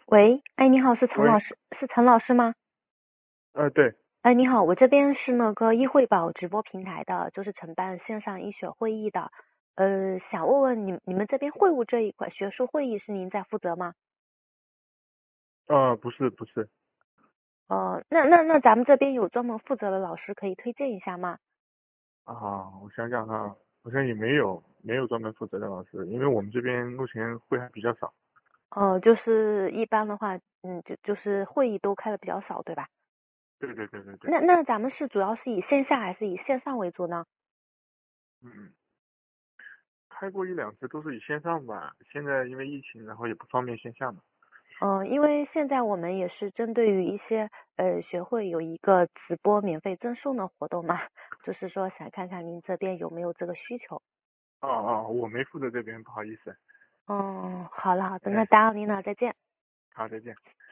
喂，哎，你好，是陈老喂， 师，是陈老师吗？ 对， 哎，你好，我这边是那个医惠宝直播平台的，就是承办线上医学会议的。想问问你们这边会务这一块，学术会议是您在负责吗？ 不是不是那咱们这边有专门负责的老师可以推荐一下吗？ 我想想哈，好像也没有专门负责的老师，因为我们这边目前会还比较少。 就是一般的话，就是会议都开的比较少，对吧？ 对对对对对。 那咱们是主要是以线下还是以线上为主呢？ 嗯，开过一两次都是以线上吧，现在因为疫情，然后也不方便线下嘛。 因为现在我们也是针对于一些学会有一个直播免费赠送的活动嘛，就是说想看看您这边有没有这个需求。 我没负责这边，不好意思。 嗯，好了好的，那哎， 打扰您了，再见。 好，再见。